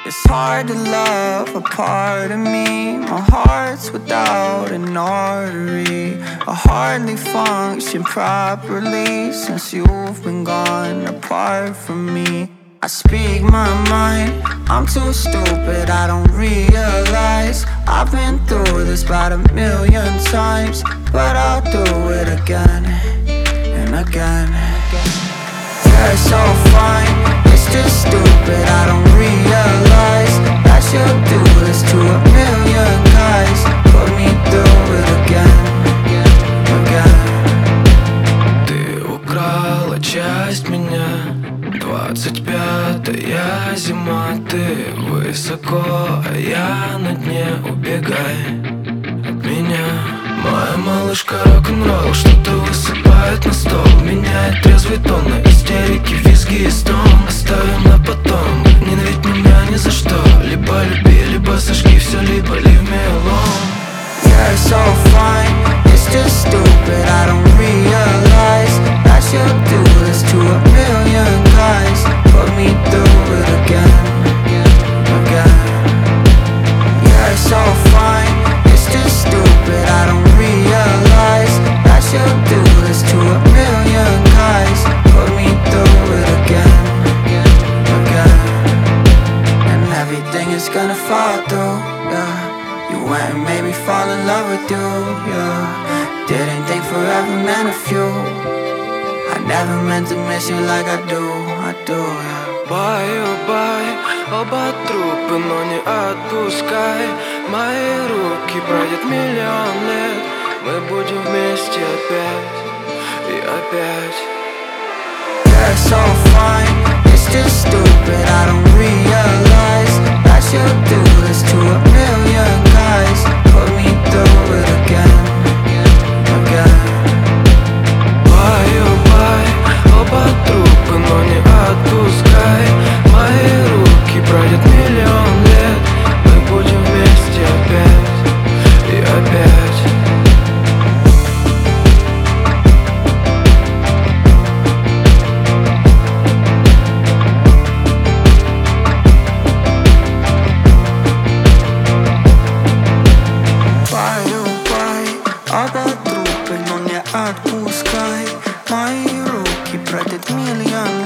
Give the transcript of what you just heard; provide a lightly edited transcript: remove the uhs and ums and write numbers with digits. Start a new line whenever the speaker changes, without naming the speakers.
It's hard to love a part of me. My heart's without an artery. I hardly function properly since you've been gone apart from me. I speak my mind, I'm too stupid, I don't realize I've been through this about 1,000,000 times, but I'll do it again and again. You're so fine, it's just stupid, I don't realize that you'll do this to 1,000,000 guys. Put me through it again, again.
Ты украла часть меня, 25-я зима. Ты высоко, а я на дне. Убегай от меня. Моя малышка рок-н-ролл что-то высыпает на стол, меняет трезвый тон на истерики, визги и стон. Оставим на потом, ненавидь меня ни за что. Либо люби, либо сожги все, либо leave me alone.
You're so fine, it's just stupid, I don't realize that you'll do this to 1,000,000 guys. Put me through it again, again. You're so fine, it's just stupid, I don't realize that you'll do this to 1,000,000 guys. Put me through it again, again. And everything is gonna fall through, yeah. You went and made me fall in love with you, yeah. Didn't think forever meant a few. I never meant to miss you like I do, yeah.
Бай-о-бай, оба трупы, но не отпускай. Мои руки пройдет 1,000,000 лет, мы будем вместе опять и опять.
You're so fine, it's just stupid, I don't realize that you'll do this to 1,000,000 guys. Put me through it again, again.
Бай-о-бай, оба трупы, но не отпускай. Мои руки пройдет 1,000,000 лет, мы будем вместе опять и опять.
Бай-о-бай, оба трупы, но не отпускай. Мои руки пройдет 1,000,000